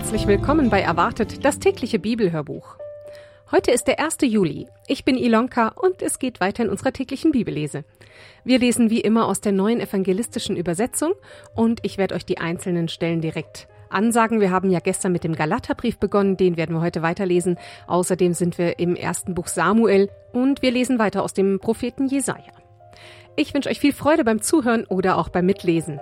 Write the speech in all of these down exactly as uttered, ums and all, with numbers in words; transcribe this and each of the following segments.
herzlich willkommen bei Erwartet, das tägliche Bibelhörbuch. Heute ist der erste Juli. Ich bin Ilonka und es geht weiter in unserer täglichen Bibellese. Wir lesen wie immer aus der neuen evangelistischen Übersetzung und ich werde euch die einzelnen Stellen direkt ansagen. Wir haben ja gestern mit dem Galaterbrief begonnen, den werden wir heute weiterlesen. Außerdem sind wir im ersten Buch Samuel und wir lesen weiter aus dem Propheten Jesaja. Ich wünsche euch viel Freude beim Zuhören oder auch beim Mitlesen.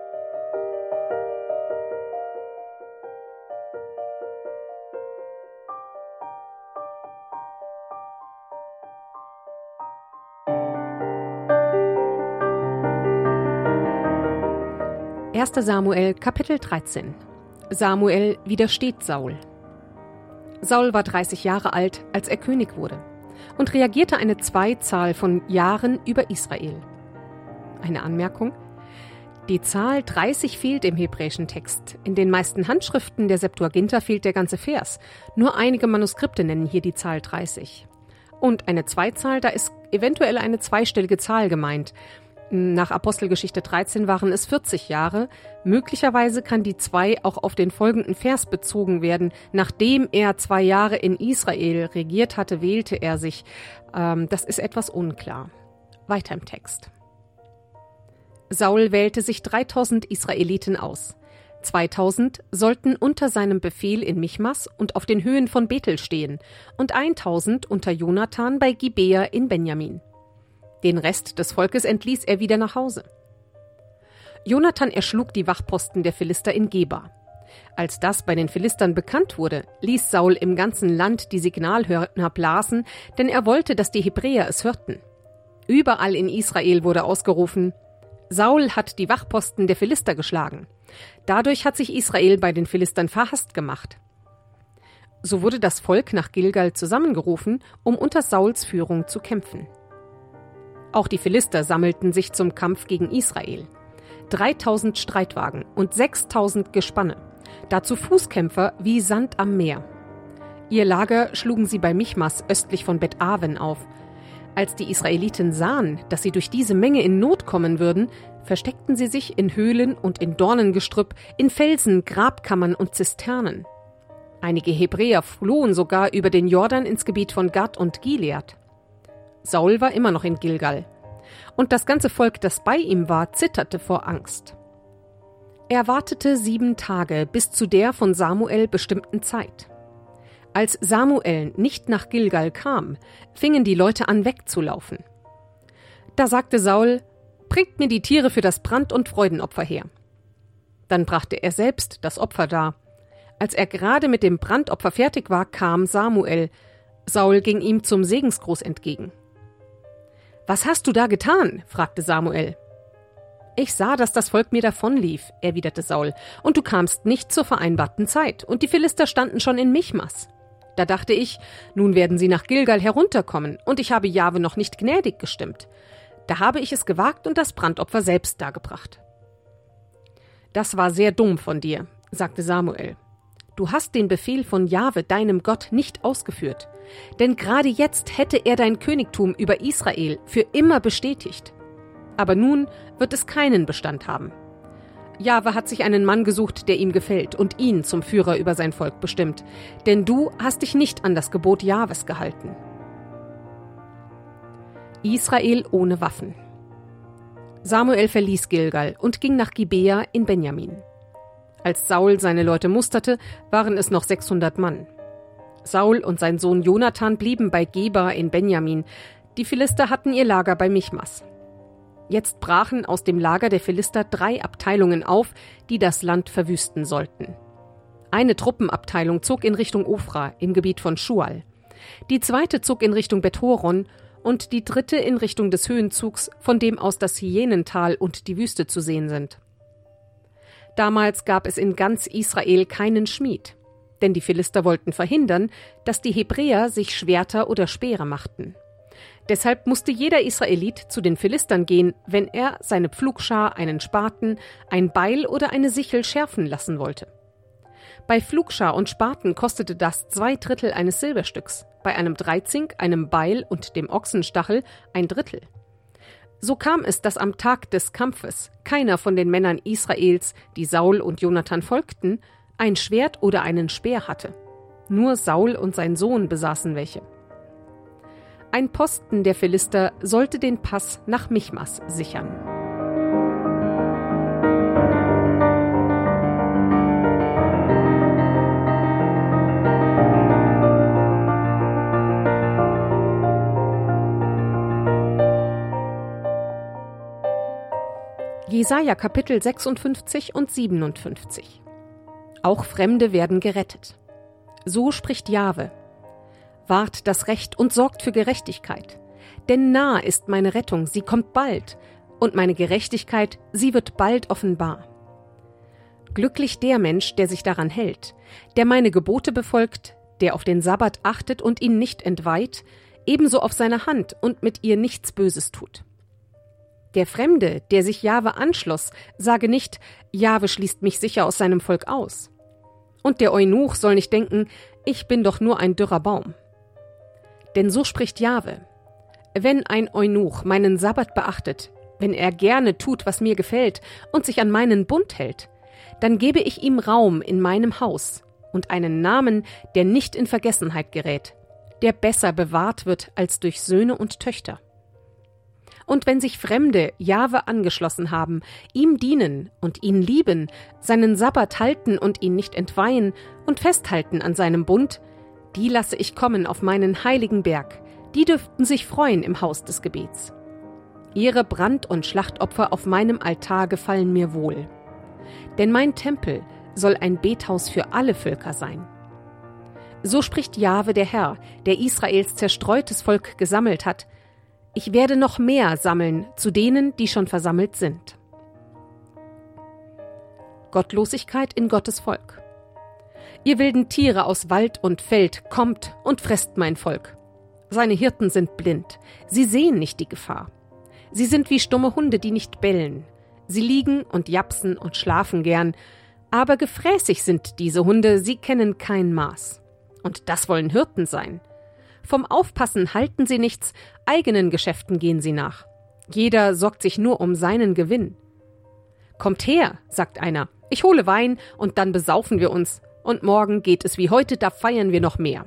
erster Samuel, Kapitel dreizehn. Samuel widersteht Saul. Saul war dreißig Jahre alt, als er König wurde, und reagierte eine Zweizahl von Jahren über Israel. Eine Anmerkung: Die Zahl dreißig fehlt im hebräischen Text. In den meisten Handschriften der Septuaginta fehlt der ganze Vers. Nur einige Manuskripte nennen hier die Zahl dreißig. Und eine Zweizahl, da ist eventuell eine zweistellige Zahl gemeint. Nach Apostelgeschichte dreizehn waren es vierzig Jahre. Möglicherweise kann die zwei auch auf den folgenden Vers bezogen werden. Nachdem er zwei Jahre in Israel regiert hatte, wählte er sich. Ähm, das ist etwas unklar. Weiter im Text. Saul wählte sich dreitausend Israeliten aus. zweitausend sollten unter seinem Befehl in Michmas und auf den Höhen von Bethel stehen und tausend unter Jonathan bei Gibea in Benjamin. Den Rest des Volkes entließ er wieder nach Hause. Jonathan erschlug die Wachposten der Philister in Geba. Als das bei den Philistern bekannt wurde, ließ Saul im ganzen Land die Signalhörner blasen, denn er wollte, dass die Hebräer es hörten. Überall in Israel wurde ausgerufen: Saul hat die Wachposten der Philister geschlagen. Dadurch hat sich Israel bei den Philistern verhasst gemacht. So wurde das Volk nach Gilgal zusammengerufen, um unter Sauls Führung zu kämpfen. Auch die Philister sammelten sich zum Kampf gegen Israel. dreitausend Streitwagen und sechstausend Gespanne, dazu Fußkämpfer wie Sand am Meer. Ihr Lager schlugen sie bei Michmas östlich von Bet-Aven auf. Als die Israeliten sahen, dass sie durch diese Menge in Not kommen würden, versteckten sie sich in Höhlen und in Dornengestrüpp, in Felsen, Grabkammern und Zisternen. Einige Hebräer flohen sogar über den Jordan ins Gebiet von Gad und Gilead. Saul war immer noch in Gilgal. Und das ganze Volk, das bei ihm war, zitterte vor Angst. Er wartete sieben Tage bis zu der von Samuel bestimmten Zeit. Als Samuel nicht nach Gilgal kam, fingen die Leute an wegzulaufen. Da sagte Saul: Bringt mir die Tiere für das Brand- und Freudenopfer her. Dann brachte er selbst das Opfer dar. Als er gerade mit dem Brandopfer fertig war, kam Samuel. Saul ging ihm zum Segensgruß entgegen. »Was hast du da getan?« fragte Samuel. »Ich sah, dass das Volk mir davonlief«, erwiderte Saul, »und du kamst nicht zur vereinbarten Zeit, und die Philister standen schon in Michmas. Da dachte ich, nun werden sie nach Gilgal herunterkommen, und ich habe Jahwe noch nicht gnädig gestimmt. Da habe ich es gewagt und das Brandopfer selbst dargebracht.« »Das war sehr dumm von dir«, sagte Samuel. »Du hast den Befehl von Jahwe, deinem Gott, nicht ausgeführt. Denn gerade jetzt hätte er dein Königtum über Israel für immer bestätigt. Aber nun wird es keinen Bestand haben. Jahwe hat sich einen Mann gesucht, der ihm gefällt, und ihn zum Führer über sein Volk bestimmt. Denn du hast dich nicht an das Gebot Jahwes gehalten.« Israel ohne Waffen. Samuel verließ Gilgal und ging nach Gibea in Benjamin. Als Saul seine Leute musterte, waren es noch sechshundert Mann. Saul und sein Sohn Jonathan blieben bei Geba in Benjamin. Die Philister hatten ihr Lager bei Michmas. Jetzt brachen aus dem Lager der Philister drei Abteilungen auf, die das Land verwüsten sollten. Eine Truppenabteilung zog in Richtung Ofra im Gebiet von Schual. Die zweite zog in Richtung Bet-Horon und die dritte in Richtung des Höhenzugs, von dem aus das Hyänental und die Wüste zu sehen sind. Damals gab es in ganz Israel keinen Schmied, denn die Philister wollten verhindern, dass die Hebräer sich Schwerter oder Speere machten. Deshalb musste jeder Israelit zu den Philistern gehen, wenn er seine Pflugschar, einen Spaten, ein Beil oder eine Sichel schärfen lassen wollte. Bei Pflugschar und Spaten kostete das zwei Drittel eines Silberstücks, bei einem Dreizink, einem Beil und dem Ochsenstachel ein Drittel. So kam es, dass am Tag des Kampfes keiner von den Männern Israels, die Saul und Jonathan folgten, ein Schwert oder einen Speer hatte. Nur Saul und sein Sohn besaßen welche. Ein Posten der Philister sollte den Pass nach Michmas sichern. Jesaja Kapitel sechsundfünfzig und siebenundfünfzig. Auch Fremde werden gerettet. So spricht Jahwe: Wahrt das Recht und sorgt für Gerechtigkeit. Denn nah ist meine Rettung, sie kommt bald, und meine Gerechtigkeit, sie wird bald offenbar. Glücklich der Mensch, der sich daran hält, der meine Gebote befolgt, der auf den Sabbat achtet und ihn nicht entweiht, ebenso auf seine Hand und mit ihr nichts Böses tut. Der Fremde, der sich Jahwe anschloss, sage nicht, Jahwe schließt mich sicher aus seinem Volk aus. Und der Eunuch soll nicht denken, ich bin doch nur ein dürrer Baum. Denn so spricht Jahwe: Wenn ein Eunuch meinen Sabbat beachtet, wenn er gerne tut, was mir gefällt, und sich an meinen Bund hält, dann gebe ich ihm Raum in meinem Haus und einen Namen, der nicht in Vergessenheit gerät, der besser bewahrt wird als durch Söhne und Töchter. Und wenn sich Fremde Jahwe angeschlossen haben, ihm dienen und ihn lieben, seinen Sabbat halten und ihn nicht entweihen und festhalten an seinem Bund, die lasse ich kommen auf meinen heiligen Berg, die dürften sich freuen im Haus des Gebets. Ihre Brand- und Schlachtopfer auf meinem Altar gefallen mir wohl. Denn mein Tempel soll ein Bethaus für alle Völker sein. So spricht Jahwe der Herr, der Israels zerstreutes Volk gesammelt hat: Ich werde noch mehr sammeln zu denen, die schon versammelt sind. Gottlosigkeit in Gottes Volk. Ihr wilden Tiere aus Wald und Feld, kommt und fresst mein Volk. Seine Hirten sind blind, sie sehen nicht die Gefahr. Sie sind wie stumme Hunde, die nicht bellen. Sie liegen und japsen und schlafen gern, aber gefräßig sind diese Hunde, sie kennen kein Maß. Und das wollen Hirten sein. Vom Aufpassen halten sie nichts, eigenen Geschäften gehen sie nach. Jeder sorgt sich nur um seinen Gewinn. Kommt her, sagt einer, ich hole Wein und dann besaufen wir uns. Und morgen geht es wie heute, da feiern wir noch mehr.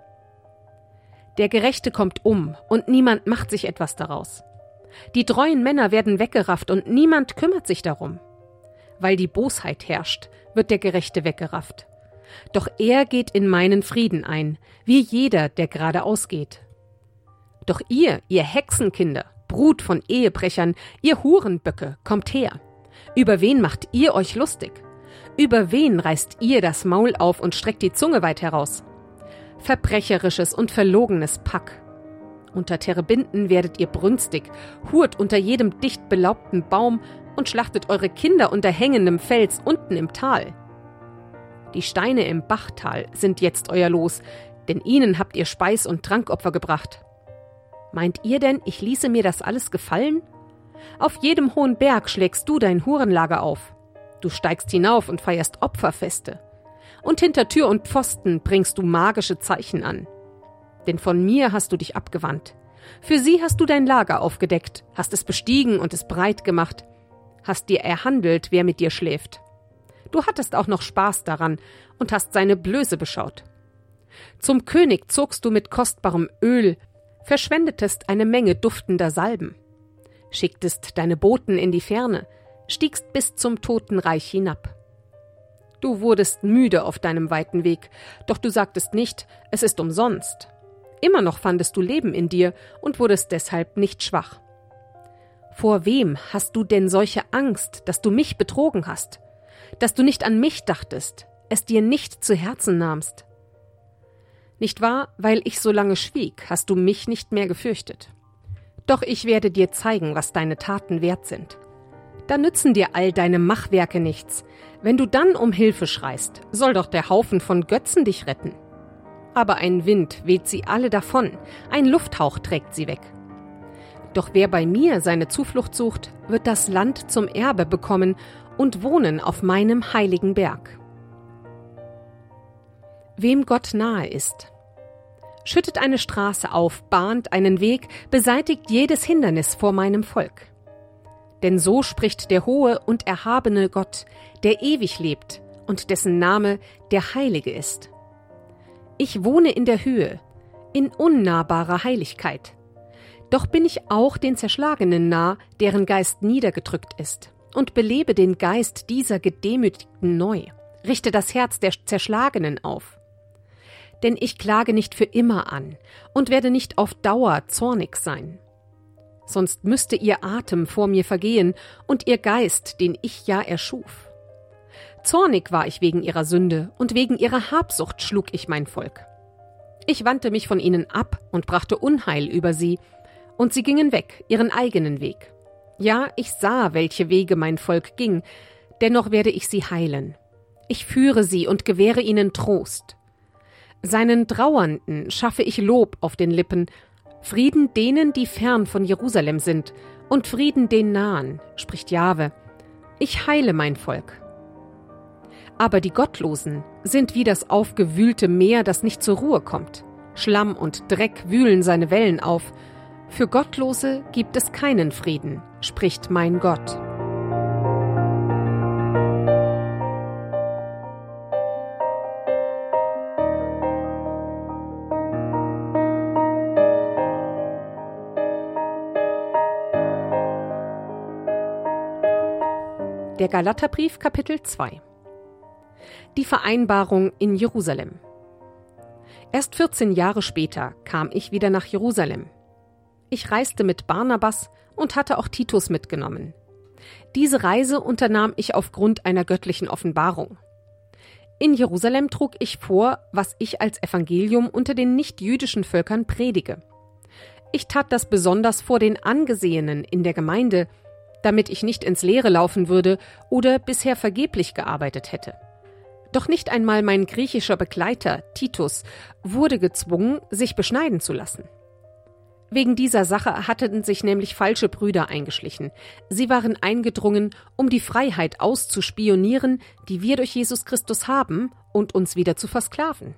Der Gerechte kommt um und niemand macht sich etwas daraus. Die treuen Männer werden weggerafft und niemand kümmert sich darum. Weil die Bosheit herrscht, wird der Gerechte weggerafft. Doch er geht in meinen Frieden ein, wie jeder, der geradeaus geht. Doch ihr, ihr Hexenkinder, Brut von Ehebrechern, ihr Hurenböcke, kommt her. Über wen macht ihr euch lustig? Über wen reißt ihr das Maul auf und streckt die Zunge weit heraus? Verbrecherisches und verlogenes Pack. Unter Terebinden werdet ihr brünstig, hurt unter jedem dicht belaubten Baum und schlachtet eure Kinder unter hängendem Fels unten im Tal. Die Steine im Bachtal sind jetzt euer Los, denn ihnen habt ihr Speis- und Trankopfer gebracht. Meint ihr denn, ich ließe mir das alles gefallen? Auf jedem hohen Berg schlägst du dein Hurenlager auf. Du steigst hinauf und feierst Opferfeste. Und hinter Tür und Pfosten bringst du magische Zeichen an. Denn von mir hast du dich abgewandt. Für sie hast du dein Lager aufgedeckt, hast es bestiegen und es breit gemacht, hast dir erhandelt, wer mit dir schläft. Du hattest auch noch Spaß daran und hast seine Blöße beschaut. Zum König zogst du mit kostbarem Öl, verschwendetest eine Menge duftender Salben, schicktest deine Boten in die Ferne, stiegst bis zum Totenreich hinab. Du wurdest müde auf deinem weiten Weg, doch du sagtest nicht, es ist umsonst. Immer noch fandest du Leben in dir und wurdest deshalb nicht schwach. Vor wem hast du denn solche Angst, dass du mich betrogen hast, dass du nicht an mich dachtest, es dir nicht zu Herzen nahmst? Nicht wahr, weil ich so lange schwieg, hast du mich nicht mehr gefürchtet. Doch ich werde dir zeigen, was deine Taten wert sind. Da nützen dir all deine Machwerke nichts. Wenn du dann um Hilfe schreist, soll doch der Haufen von Götzen dich retten. Aber ein Wind weht sie alle davon, ein Lufthauch trägt sie weg. Doch wer bei mir seine Zuflucht sucht, wird das Land zum Erbe bekommen und wohnen auf meinem heiligen Berg. Wem Gott nahe ist, schüttet eine Straße auf, bahnt einen Weg, beseitigt jedes Hindernis vor meinem Volk. Denn so spricht der hohe und erhabene Gott, der ewig lebt und dessen Name der Heilige ist. Ich wohne in der Höhe, in unnahbarer Heiligkeit. Doch bin ich auch den Zerschlagenen nah, deren Geist niedergedrückt ist, und belebe den Geist dieser Gedemütigten neu, richte das Herz der Zerschlagenen auf. Denn ich klage nicht für immer an und werde nicht auf Dauer zornig sein. Sonst müsste ihr Atem vor mir vergehen und ihr Geist, den ich ja erschuf. Zornig war ich wegen ihrer Sünde und wegen ihrer Habsucht schlug ich mein Volk. Ich wandte mich von ihnen ab und brachte Unheil über sie, und sie gingen weg, ihren eigenen Weg. Ja, ich sah, welche Wege mein Volk ging, dennoch werde ich sie heilen. Ich führe sie und gewähre ihnen Trost. Seinen Trauernden schaffe ich Lob auf den Lippen, Frieden denen, die fern von Jerusalem sind, und Frieden den Nahen, spricht Jahwe. Ich heile mein Volk. Aber die Gottlosen sind wie das aufgewühlte Meer, das nicht zur Ruhe kommt. Schlamm und Dreck wühlen seine Wellen auf. Für Gottlose gibt es keinen Frieden, spricht mein Gott. Der Galaterbrief, Kapitel zwei. Die Vereinbarung in Jerusalem. Erst vierzehn Jahre später kam ich wieder nach Jerusalem. Ich reiste mit Barnabas und hatte auch Titus mitgenommen. Diese Reise unternahm ich aufgrund einer göttlichen Offenbarung. In Jerusalem trug ich vor, was ich als Evangelium unter den nichtjüdischen Völkern predige. Ich tat das besonders vor den Angesehenen in der Gemeinde, damit ich nicht ins Leere laufen würde oder bisher vergeblich gearbeitet hätte. Doch nicht einmal mein griechischer Begleiter, Titus, wurde gezwungen, sich beschneiden zu lassen. Wegen dieser Sache hatten sich nämlich falsche Brüder eingeschlichen. Sie waren eingedrungen, um die Freiheit auszuspionieren, die wir durch Jesus Christus haben, und uns wieder zu versklaven.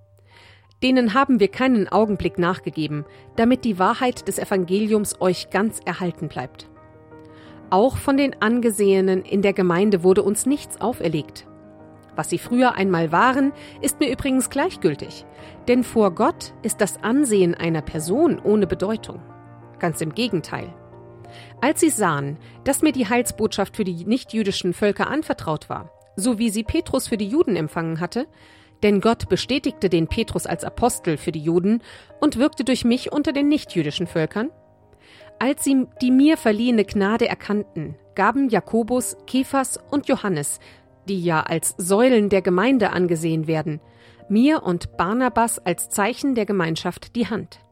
Denen haben wir keinen Augenblick nachgegeben, damit die Wahrheit des Evangeliums euch ganz erhalten bleibt. Auch von den Angesehenen in der Gemeinde wurde uns nichts auferlegt. Was sie früher einmal waren, ist mir übrigens gleichgültig, denn vor Gott ist das Ansehen einer Person ohne Bedeutung. Ganz im Gegenteil. Als sie sahen, dass mir die Heilsbotschaft für die nichtjüdischen Völker anvertraut war, so wie sie Petrus für die Juden empfangen hatte, denn Gott bestätigte den Petrus als Apostel für die Juden und wirkte durch mich unter den nichtjüdischen Völkern, als sie die mir verliehene Gnade erkannten, gaben Jakobus, Kephas und Johannes, die ja als Säulen der Gemeinde angesehen werden, mir und Barnabas als Zeichen der Gemeinschaft die Hand.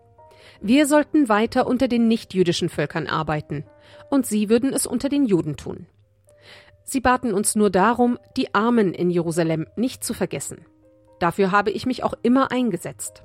Wir sollten weiter unter den nichtjüdischen Völkern arbeiten, und sie würden es unter den Juden tun. Sie baten uns nur darum, die Armen in Jerusalem nicht zu vergessen. Dafür habe ich mich auch immer eingesetzt.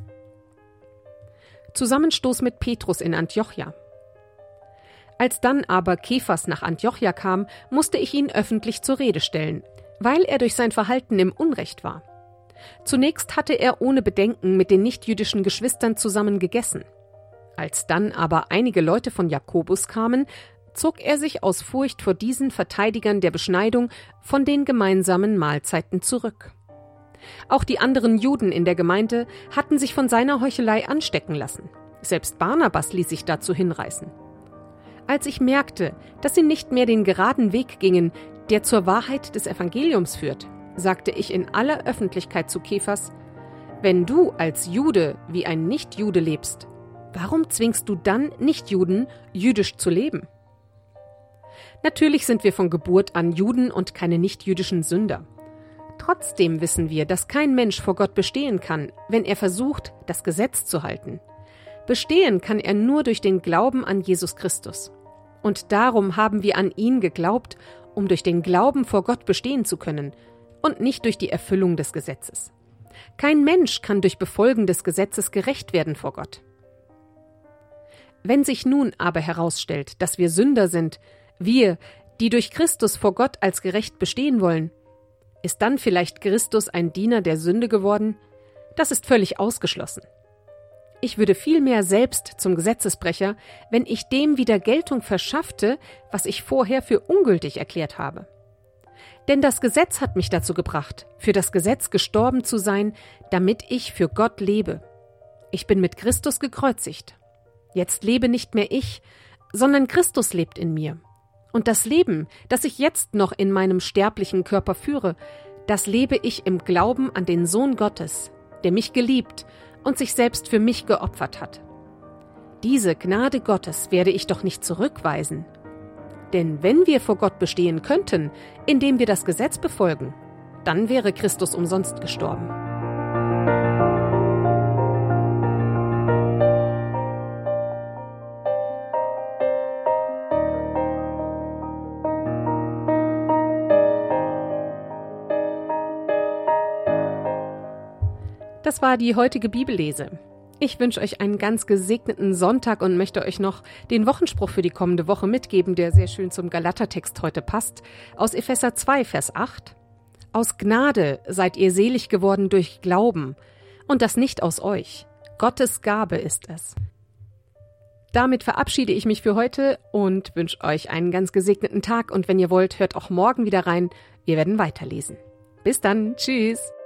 Zusammenstoß mit Petrus in Antiochia. Als dann aber Kephas nach Antiochia kam, musste ich ihn öffentlich zur Rede stellen, weil er durch sein Verhalten im Unrecht war. Zunächst hatte er ohne Bedenken mit den nichtjüdischen Geschwistern zusammen gegessen. Als dann aber einige Leute von Jakobus kamen, zog er sich aus Furcht vor diesen Verteidigern der Beschneidung von den gemeinsamen Mahlzeiten zurück. Auch die anderen Juden in der Gemeinde hatten sich von seiner Heuchelei anstecken lassen. Selbst Barnabas ließ sich dazu hinreißen. Als ich merkte, dass sie nicht mehr den geraden Weg gingen, der zur Wahrheit des Evangeliums führt, sagte ich in aller Öffentlichkeit zu Kephas: Wenn du als Jude wie ein Nichtjude lebst, warum zwingst du dann Nichtjuden, jüdisch zu leben? Natürlich sind wir von Geburt an Juden und keine nichtjüdischen Sünder. Trotzdem wissen wir, dass kein Mensch vor Gott bestehen kann, wenn er versucht, das Gesetz zu halten. Bestehen kann er nur durch den Glauben an Jesus Christus. Und darum haben wir an ihn geglaubt, um durch den Glauben vor Gott bestehen zu können und nicht durch die Erfüllung des Gesetzes. Kein Mensch kann durch Befolgen des Gesetzes gerecht werden vor Gott. Wenn sich nun aber herausstellt, dass wir Sünder sind, wir, die durch Christus vor Gott als gerecht bestehen wollen, ist dann vielleicht Christus ein Diener der Sünde geworden? Das ist völlig ausgeschlossen. Ich würde vielmehr selbst zum Gesetzesbrecher, wenn ich dem wieder Geltung verschaffte, was ich vorher für ungültig erklärt habe. Denn das Gesetz hat mich dazu gebracht, für das Gesetz gestorben zu sein, damit ich für Gott lebe. Ich bin mit Christus gekreuzigt. Jetzt lebe nicht mehr ich, sondern Christus lebt in mir. Und das Leben, das ich jetzt noch in meinem sterblichen Körper führe, das lebe ich im Glauben an den Sohn Gottes, der mich geliebt und sich selbst für mich geopfert hat. Diese Gnade Gottes werde ich doch nicht zurückweisen. Denn wenn wir vor Gott bestehen könnten, indem wir das Gesetz befolgen, dann wäre Christus umsonst gestorben. Das war die heutige Bibellese. Ich wünsche euch einen ganz gesegneten Sonntag und möchte euch noch den Wochenspruch für die kommende Woche mitgeben, der sehr schön zum Galatertext heute passt. Aus Epheser zwei, Vers acht. Aus Gnade seid ihr selig geworden durch Glauben, und das nicht aus euch. Gottes Gabe ist es. Damit verabschiede ich mich für heute und wünsche euch einen ganz gesegneten Tag. Und wenn ihr wollt, hört auch morgen wieder rein. Wir werden weiterlesen. Bis dann. Tschüss.